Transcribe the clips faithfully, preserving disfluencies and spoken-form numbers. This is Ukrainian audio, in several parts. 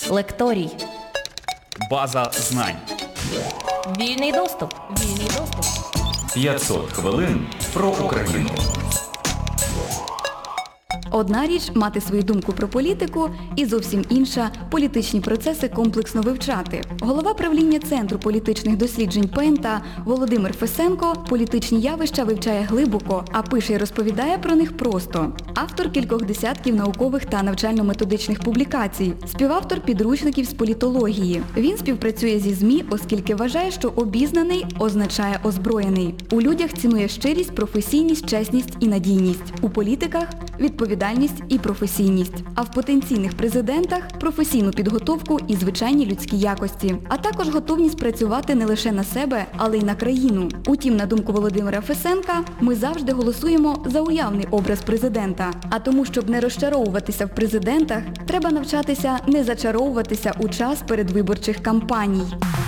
Лекторій. База знань. Вільний доступ. Вільний доступ. п'ятсот хвилин про Україну. Одна річ – мати свою думку про політику, і зовсім інша – політичні процеси комплексно вивчати. Голова правління Центру політичних досліджень ПЕНТА Володимир Фесенко політичні явища вивчає глибоко, а пише і розповідає про них просто. Автор кількох десятків наукових та навчально-методичних публікацій, співавтор підручників з політології. Він співпрацює зі ЗМІ, оскільки вважає, що обізнаний означає озброєний. У людях цінує щирість, професійність, чесність і надійність. У політиках – відповідальність і професійність, а в потенційних президентах – професійну підготовку і звичайні людські якості, а також готовність працювати не лише на себе, але й на країну. Утім, на думку Володимира Фесенка, ми завжди голосуємо за уявний образ президента. А тому, щоб не розчаровуватися в президентах, треба навчатися не зачаровуватися у час передвиборчих кампаній.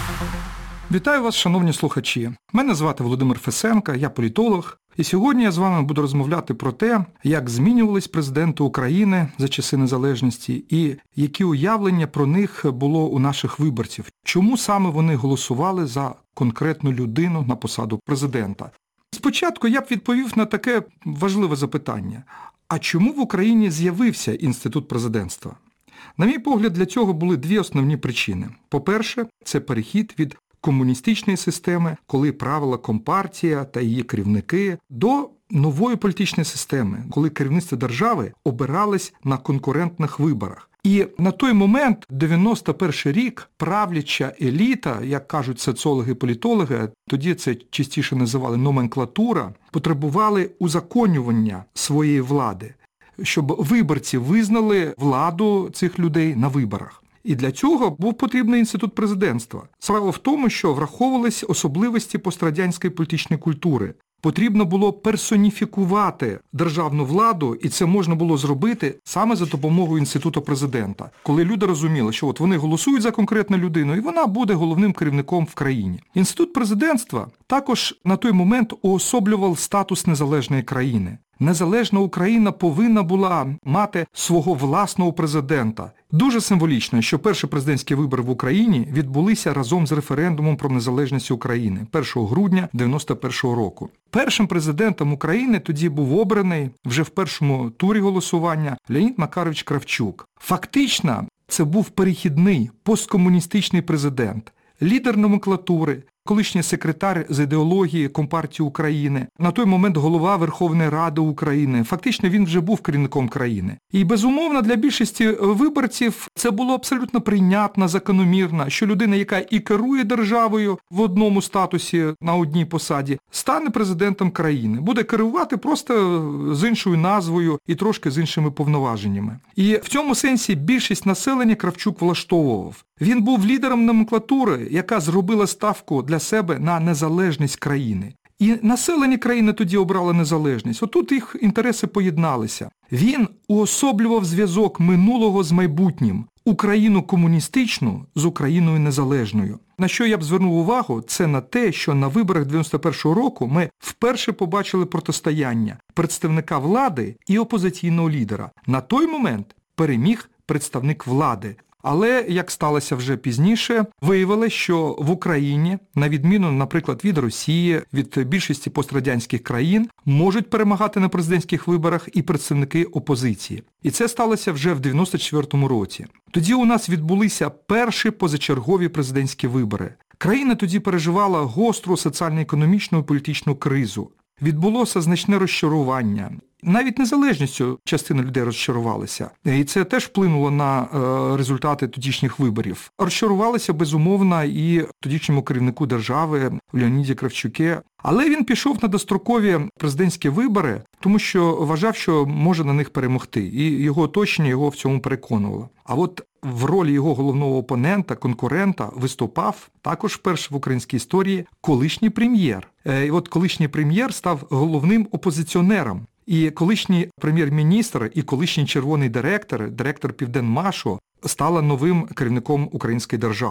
Вітаю вас, шановні слухачі. Мене звати Володимир Фесенко, я політолог. І сьогодні я з вами буду розмовляти про те, як змінювались президенти України за часи незалежності і які уявлення про них було у наших виборців. Чому саме вони голосували за конкретну людину на посаду президента. Спочатку я б відповів на таке важливе запитання. А чому в Україні з'явився інститут президентства? На мій погляд, для цього були дві основні причини. По-перше, це перехід від комуністичної системи, коли правила Компартія та її керівники, до нової політичної системи, коли керівництво держави обиралось на конкурентних виборах. І на той момент, дев'яносто перший рік, правляча еліта, як кажуть соціологи-політологи, тоді це частіше називали номенклатура, потребували узаконювання своєї влади, щоб виборці визнали владу цих людей на виборах. І для цього був потрібний інститут президентства. Справа в тому, що враховувались особливості пострадянської політичної культури. Потрібно було персоніфікувати державну владу, і це можна було зробити саме за допомогою інституту президента. Коли люди розуміли, що от вони голосують за конкретну людину, і вона буде головним керівником в країні. Інститут президентства також на той момент уособлював статус незалежної країни. Незалежна Україна повинна була мати свого власного президента. Дуже символічно, що перші президентські вибори в Україні відбулися разом з референдумом про незалежність України першого грудня дев'яносто першого року. Першим президентом України тоді був обраний вже в першому турі голосування Леонід Макарович Кравчук. Фактично, це був перехідний посткомуністичний президент, лідер номенклатури, колишній секретар з ідеології Компартії України, на той момент голова Верховної Ради України. Фактично він вже був керівником країни. І безумовно для більшості виборців це було абсолютно прийнятно, закономірно, що людина, яка і керує державою в одному статусі на одній посаді, стане президентом країни. Буде керувати просто з іншою назвою і трошки з іншими повноваженнями. І в цьому сенсі більшість населення Кравчук влаштовував. Він був лідером номенклатури, яка зробила ставку для себе на незалежність країни. І населення країни тоді обрало незалежність. Отут їх інтереси поєдналися. Він уособлював зв'язок минулого з майбутнім. Україну комуністичну з Україною незалежною. На що я б звернув увагу, це на те, що на виборах дев'яносто першого року ми вперше побачили протистояння представника влади і опозиційного лідера. На той момент переміг представник влади. Але, як сталося вже пізніше, виявилося, що в Україні, на відміну, наприклад, від Росії, від більшості пострадянських країн, можуть перемагати на президентських виборах і представники опозиції. І це сталося вже в дев'яносто четвертому році. Тоді у нас відбулися перші позачергові президентські вибори. Країна тоді переживала гостру соціально-економічну і політичну кризу. Відбулося значне розчарування. Навіть незалежністю частина людей розчарувалася. І це теж вплинуло на е, результати тодішніх виборів. Розчарувалися, безумовно, і тодішньому керівнику держави Леоніді Кравчуке. Але він пішов на дострокові президентські вибори, тому що вважав, що може на них перемогти. І його оточення його в цьому переконувало. А от в ролі його головного опонента, конкурента, виступав також вперше в українській історії колишній прем'єр. І от колишній прем'єр став головним опозиціонером. І колишній прем'єр-міністр, і колишній червоний директор, директор Південмашу, стала новим керівником української держави.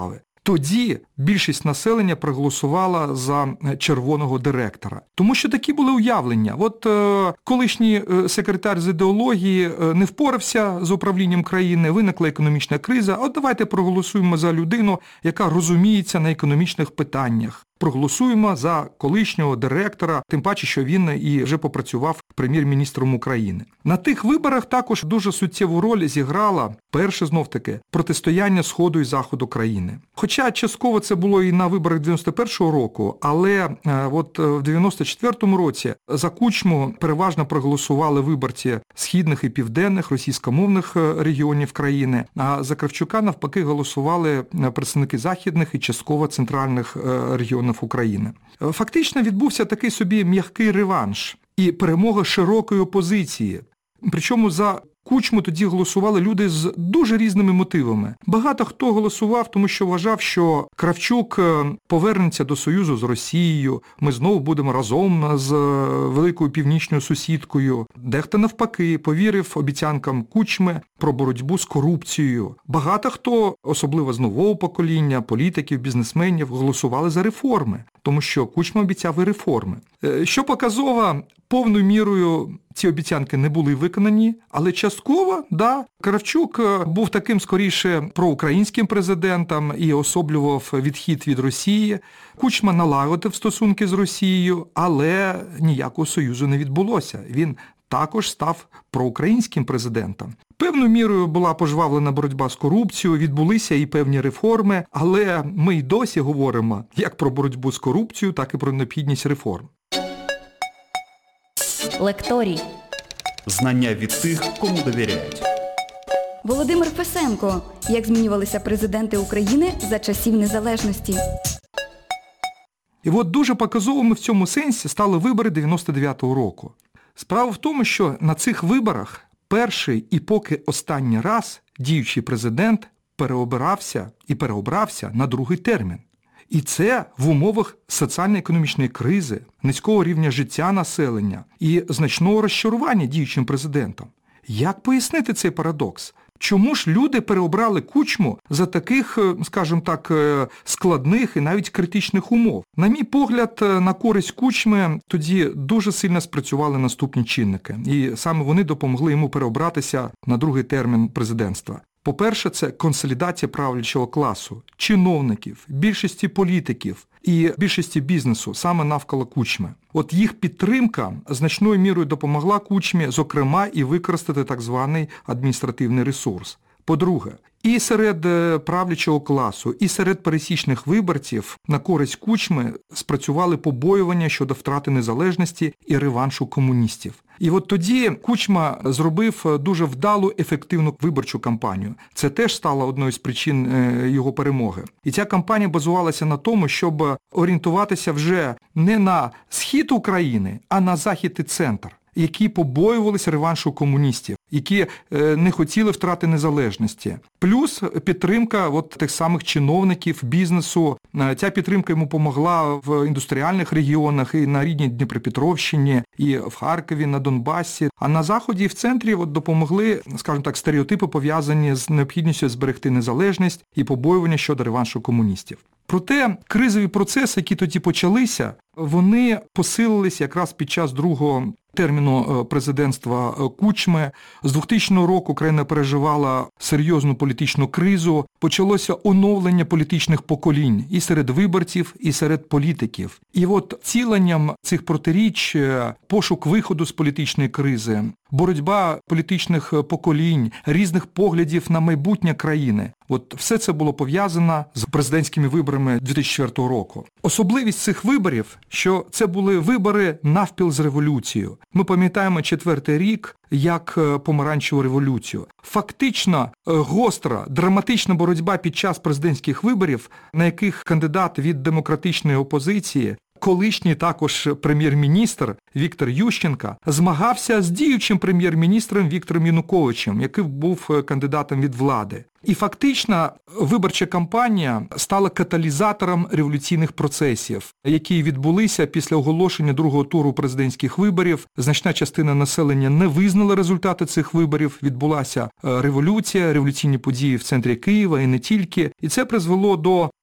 тоді більшість населення проголосувала за червоного директора. Тому що такі були уявлення. От е, колишній е, секретар з ідеології е, не впорався з управлінням країни, виникла економічна криза, от давайте проголосуємо за людину, яка розуміється на економічних питаннях. Проголосуємо за колишнього директора, тим паче, що він і вже попрацював прем'єр-міністром України. На тих виборах також дуже суттєву роль зіграла, перше знов-таки, протистояння Сходу і Заходу країни. Хоча частково це було і на виборах дев'яносто першого року, але е, от в дев'яносто четвертому році за Кучму переважно проголосували виборці східних і південних російськомовних регіонів країни, а за Кравчука навпаки голосували представники західних і частково центральних регіонів України. Фактично відбувся такий собі м'який реванш і перемога широкої опозиції. Причому за Кучму тоді голосували люди з дуже різними мотивами. Багато хто голосував, тому що вважав, що Кравчук повернеться до союзу з Росією, ми знову будемо разом з великою північною сусідкою. Дехто навпаки повірив обіцянкам Кучми про боротьбу з корупцією. Багато хто, особливо з нового покоління, політиків, бізнесменів, голосували за реформи, тому що Кучма обіцяв і реформи. Що показово, повною мірою ці обіцянки не були виконані, але частково, да, Кравчук був таким скоріше проукраїнським президентом і особлював відхід від Росії. Кучма налагодив стосунки з Росією, але ніякого союзу не відбулося. Він також став проукраїнським президентом. Певною мірою була пожвавлена боротьба з корупцією, відбулися і певні реформи, але ми й досі говоримо як про боротьбу з корупцією, так і про необхідність реформ. Лекторій. Знання від тих, кому довіряють. Володимир Фесенко. Як змінювалися президенти України за часів незалежності? І от дуже показовими в цьому сенсі стали вибори дев'яносто дев'ятого року. Справа в тому, що на цих виборах перший і поки останній раз діючий президент переобирався і переобрався на другий термін. І це в умовах соціально-економічної кризи, низького рівня життя населення і значного розчарування діючим президентом. Як пояснити цей парадокс? Чому ж люди переобрали Кучму за таких, скажімо так, складних і навіть критичних умов? На мій погляд, на користь Кучми тоді дуже сильно спрацювали наступні чинники. І саме вони допомогли йому переобратися на другий термін президентства. По-перше, це консолідація правлячого класу, чиновників, більшості політиків і більшості бізнесу саме навколо Кучми. От їх підтримка значною мірою допомогла Кучмі, зокрема, і використати так званий адміністративний ресурс. По-друге, і серед правлячого класу, і серед пересічних виборців на користь Кучми спрацювали побоювання щодо втрати незалежності і реваншу комуністів. І от тоді Кучма зробив дуже вдалу, ефективну виборчу кампанію. Це теж стало одною з причин його перемоги. І ця кампанія базувалася на тому, щоб орієнтуватися вже не на схід України, а на захід і центр, які побоювалися реваншу комуністів, які не хотіли втрати незалежності. Плюс підтримка от тих самих чиновників, бізнесу. Ця підтримка йому допомогла в індустріальних регіонах і на рідній Дніпропетровщині, і в Харкові, на Донбасі. А на Заході і в центрі от допомогли, скажімо так, стереотипи, пов'язані з необхідністю зберегти незалежність і побоювання щодо реваншу комуністів. Проте кризові процеси, які тоді почалися, вони посилились якраз під час другого терміну президентства Кучми. З двохтисячного року країна переживала серйозну політичну кризу, почалося оновлення політичних поколінь і серед виборців, і серед політиків. І от ціленням цих протиріч, пошук виходу з політичної кризи, боротьба політичних поколінь, різних поглядів на майбутнє країни. От все це було пов'язано з президентськими виборами дві тисячі четвертого року. Особливість цих виборів, що це були вибори навпіл з революцією. Ми пам'ятаємо четвертий рік як помаранчеву революцію. Фактично гостра, драматична боротьба під час президентських виборів, на яких кандидат від демократичної опозиції, колишній також прем'єр-міністр Віктор Ющенко змагався з діючим прем'єр-міністром Віктором Януковичем, який був кандидатом від влади. І фактично виборча кампанія стала каталізатором революційних процесів, які відбулися після оголошення другого туру президентських виборів. Значна частина населення не визнала результати цих виборів, відбулася революція, революційні події в центрі Києва і не тільки. І це призвело до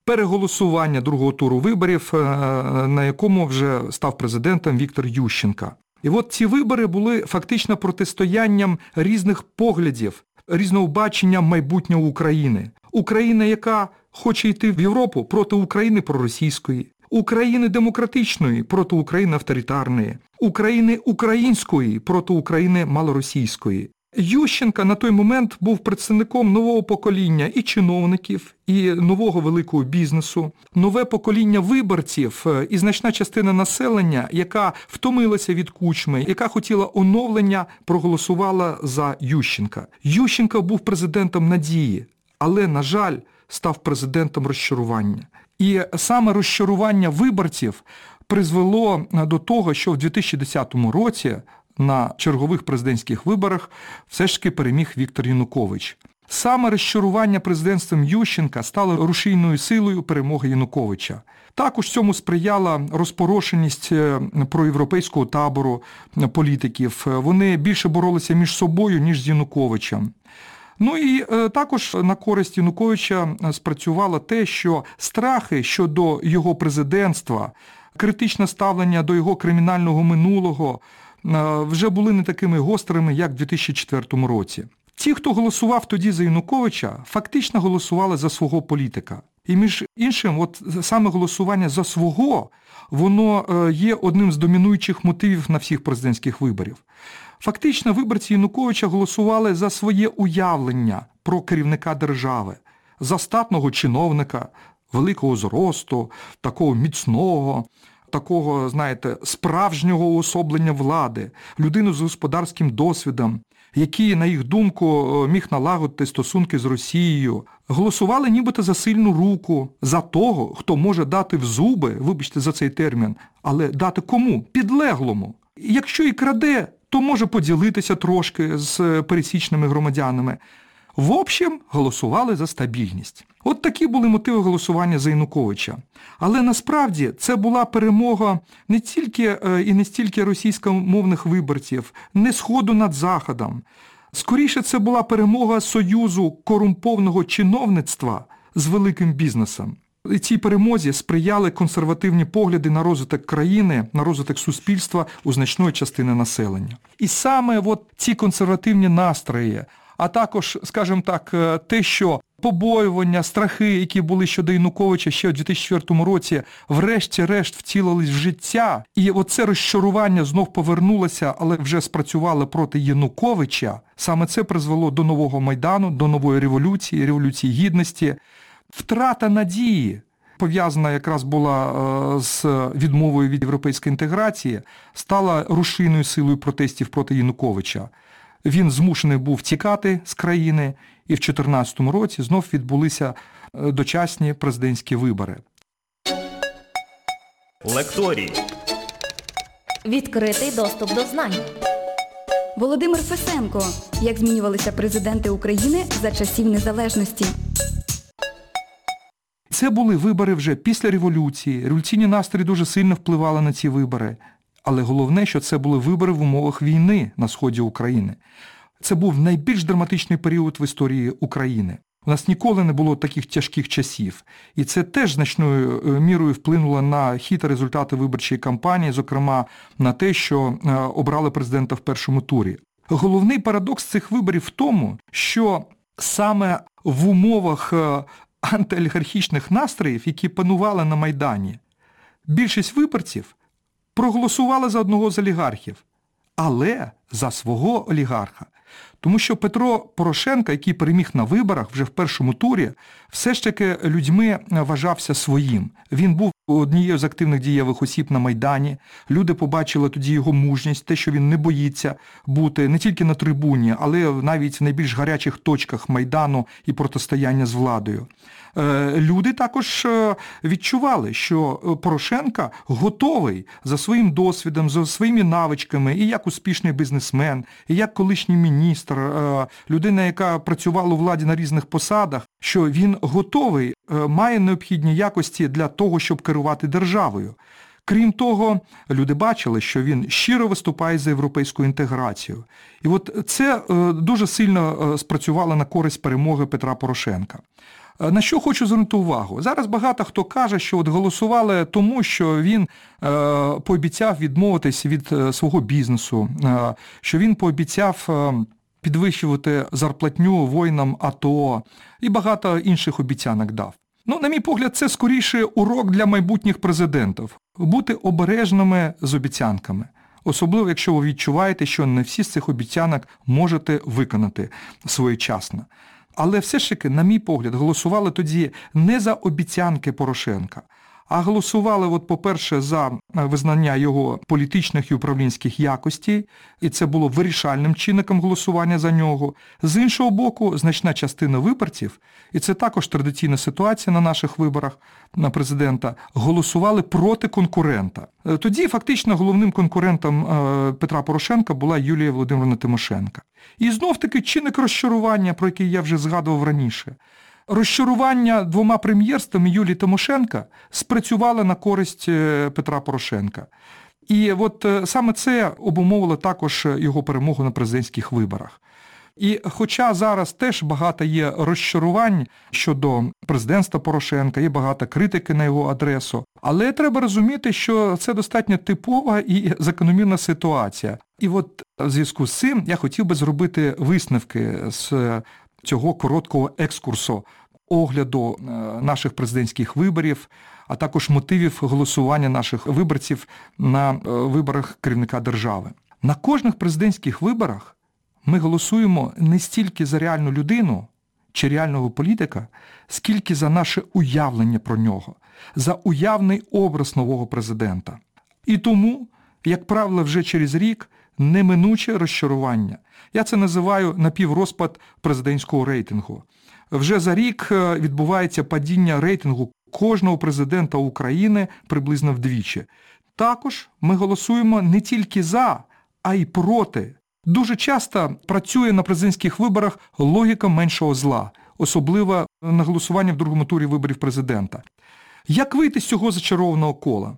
переголосування другого туру виборів, на якому вже став президентом Віктор Ющенко. І от ці вибори були фактично протистоянням різних поглядів, різного бачення майбутнього України. Україна, яка хоче йти в Європу, проти України проросійської. України демократичної проти України авторитарної. України української проти України малоросійської. Ющенко на той момент був представником нового покоління і чиновників, і нового великого бізнесу, нове покоління виборців і значна частина населення, яка втомилася від Кучми, яка хотіла оновлення, проголосувала за Ющенка. Ющенко був президентом надії, але, на жаль, став президентом розчарування. І саме розчарування виборців призвело до того, що в дві тисячі десятому році на чергових президентських виборах все ж таки переміг Віктор Янукович. Саме розчарування президентством Ющенка стало рушійною силою перемоги Януковича. Також цьому сприяла розпорошеність проєвропейського табору політиків. Вони більше боролися між собою, ніж з Януковичем. Ну і е, також на користь Януковича спрацювало те, що страхи щодо його президентства, критичне ставлення до його кримінального минулого е, вже були не такими гострими, як в дві тисячі четвертому році. Ті, хто голосував тоді за Януковича, фактично голосували за свого політика. І між іншим, от саме голосування за свого, воно е, є одним з домінуючих мотивів на всіх президентських виборів. Фактично, виборці Януковича голосували за своє уявлення про керівника держави, за статного чиновника, великого зросту, такого міцного, такого, знаєте, справжнього уособлення влади, людину з господарським досвідом, який, на їх думку, міг налагодити стосунки з Росією. Голосували нібито за сильну руку, за того, хто може дати в зуби, вибачте за цей термін, але дати кому? Підлеглому. Якщо і краде, то може поділитися трошки з пересічними громадянами. В общем, голосували за стабільність. От такі були мотиви голосування за Януковича. Але насправді це була перемога не тільки і не стільки російськомовних виборців, не Сходу над Заходом. Скоріше, це була перемога союзу корумпованого чиновництва з великим бізнесом. І цій перемозі сприяли консервативні погляди на розвиток країни, на розвиток суспільства у значної частини населення. І саме от ці консервативні настрої, а також, скажімо так, те, що побоювання, страхи, які були щодо Януковича ще у дві тисячі четвертому році, врешті-решт втілились в життя. І оце розчарування знов повернулося, але вже спрацювало проти Януковича. Саме це призвело до нового Майдану, до нової революції, революції гідності. Втрата надії, пов'язана якраз була з відмовою від європейської інтеграції, стала рушійною силою протестів проти Януковича. Він змушений був тікати з країни, і в дві тисячі чотирнадцятому році знов відбулися дочасні президентські вибори. Лекторій. Відкритий доступ до знань. Володимир Фесенко. Як змінювалися президенти України за часів незалежності. Це були вибори вже після революції. Революційні настрої дуже сильно впливали на ці вибори. Але головне, що це були вибори в умовах війни на сході України. Це був найбільш драматичний період в історії України. У нас ніколи не було таких тяжких часів. І це теж значною мірою вплинуло на хід та результати виборчої кампанії, зокрема на те, що обрали президента в першому турі. Головний парадокс цих виборів в тому, що саме в умовах антиолігархічних настроїв, які панували на Майдані, більшість виборців проголосували за одного з олігархів, але за свого олігарха. Тому що Петро Порошенко, який переміг на виборах вже в першому турі, все ж таки людьми вважався своїм. Він був однією з активних дієвих осіб на Майдані. Люди побачили тоді його мужність, те, що він не боїться бути не тільки на трибуні, але навіть в найбільш гарячих точках Майдану і протистояння з владою. Люди також відчували, що Порошенко готовий за своїм досвідом, за своїми навичками, і як успішний бізнесмен, і як колишній міністр, людина, яка працювала у владі на різних посадах, що він готовий, має необхідні якості для того, щоб керувати державою. Крім того, люди бачили, що він щиро виступає за європейську інтеграцію. І от це дуже сильно спрацювало на користь перемоги Петра Порошенка. На що хочу звернути увагу? Зараз багато хто каже, що от голосували тому, що він е, пообіцяв відмовитися від е, свого бізнесу, е, що він пообіцяв е, підвищувати зарплатню воїнам АТО і багато інших обіцянок дав. Ну, на мій погляд, це скоріше урок для майбутніх президентів. Бути обережними з обіцянками. Особливо, якщо ви відчуваєте, що не всі з цих обіцянок можете виконати своєчасно. Але все ж таки, на мій погляд, голосували тоді не за обіцянки Порошенка, а голосували, от, по-перше, за визнання його політичних і управлінських якостей, і це було вирішальним чинником голосування за нього. З іншого боку, значна частина виборців, і це також традиційна ситуація на наших виборах на президента, голосували проти конкурента. Тоді фактично головним конкурентом Петра Порошенка була Юлія Володимирівна Тимошенко. І знов-таки чинник розчарування, про який я вже згадував раніше. Розчарування двома прем'єрствами Юлії Тимошенко спрацювало на користь Петра Порошенка. І от саме це обумовило також його перемогу на президентських виборах. І хоча зараз теж багато є розчарувань щодо президентства Порошенка, є багато критики на його адресу, але треба розуміти, що це достатньо типова і закономірна ситуація. І от в зв'язку з цим я хотів би зробити висновки з цього короткого екскурсу огляду наших президентських виборів, а також мотивів голосування наших виборців на виборах керівника держави. На кожних президентських виборах ми голосуємо не стільки за реальну людину чи реального політика, скільки за наше уявлення про нього, за уявний образ нового президента. І тому, як правило, вже через рік неминуче розчарування. Я це називаю напіврозпад президентського рейтингу. Вже за рік відбувається падіння рейтингу кожного президента України приблизно вдвічі. Також ми голосуємо не тільки за, а й проти. Дуже часто працює на президентських виборах логіка меншого зла, особливо на голосування в другому турі виборів президента. Як вийти з цього зачарованого кола?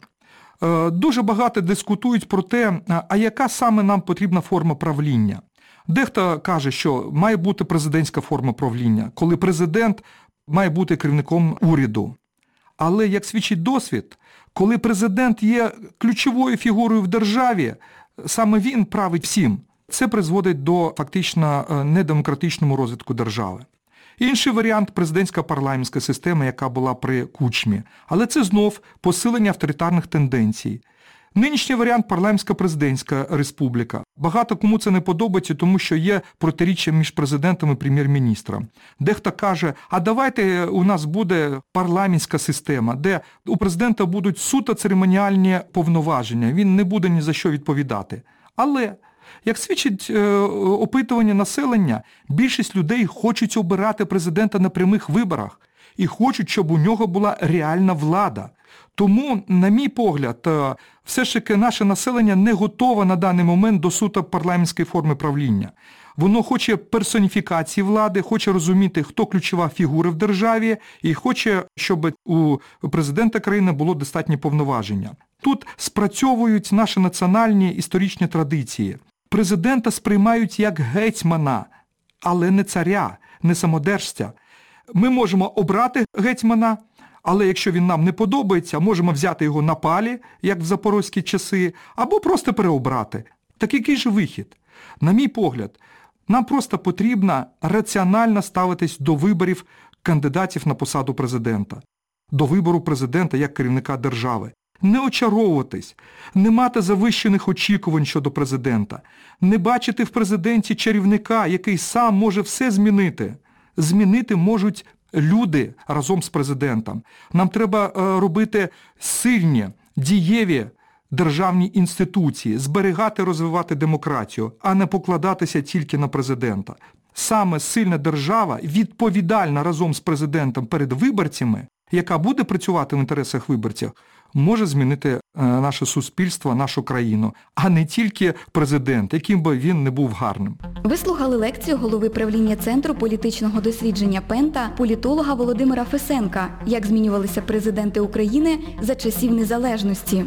Дуже багато дискутують про те, а яка саме нам потрібна форма правління. Дехто каже, що має бути президентська форма правління, коли президент має бути керівником уряду. Але, як свідчить досвід, коли президент є ключовою фігурою в державі, саме він править всім. Це призводить до фактично недемократичному розвитку держави. Інший варіант – президентська парламентська система, яка була при Кучмі. Але це знов посилення авторитарних тенденцій. Нинішній варіант – парламентсько-президентська республіка. Багато кому це не подобається, тому що є протиріччя між президентом і прем'єр-міністром. Дехто каже, а давайте у нас буде парламентська система, де у президента будуть суто церемоніальні повноваження, він не буде ні за що відповідати. Але, як свідчить е, опитування населення, більшість людей хочуть обирати президента на прямих виборах і хочуть, щоб у нього була реальна влада. Тому, на мій погляд, все ж таки наше населення не готове на даний момент до суто парламентської форми правління. Воно хоче персоніфікації влади, хоче розуміти, хто ключова фігура в державі, і хоче, щоб у президента країни було достатнє повноваження. Тут спрацьовують наші національні історичні традиції. Президента сприймають як гетьмана, але не царя, не самодержця. Ми можемо обрати гетьмана, але якщо він нам не подобається, можемо взяти його на палі, як в запорозькі часи, або просто переобрати. Так який же вихід? На мій погляд, нам просто потрібно раціонально ставитись до виборів кандидатів на посаду президента, до вибору президента як керівника держави. Не очаровуватись, не мати завищених очікувань щодо президента, не бачити в президенті чарівника, який сам може все змінити. Змінити можуть люди разом з президентом. Нам треба робити сильні, дієві державні інституції, зберігати, розвивати демократію, а не покладатися тільки на президента. Саме сильна держава, відповідальна разом з президентом перед виборцями, яка буде працювати в інтересах виборців, може змінити наше суспільство, нашу країну, а не тільки президент, яким би він не був гарним. Ви слухали лекцію голови правління Центру політичного дослідження Пента, політолога Володимира Фесенка, як змінювалися президенти України за часів незалежності.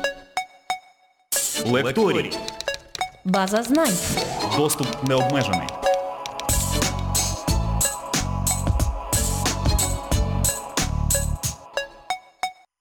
Лекторій. База знань. Доступ необмежений.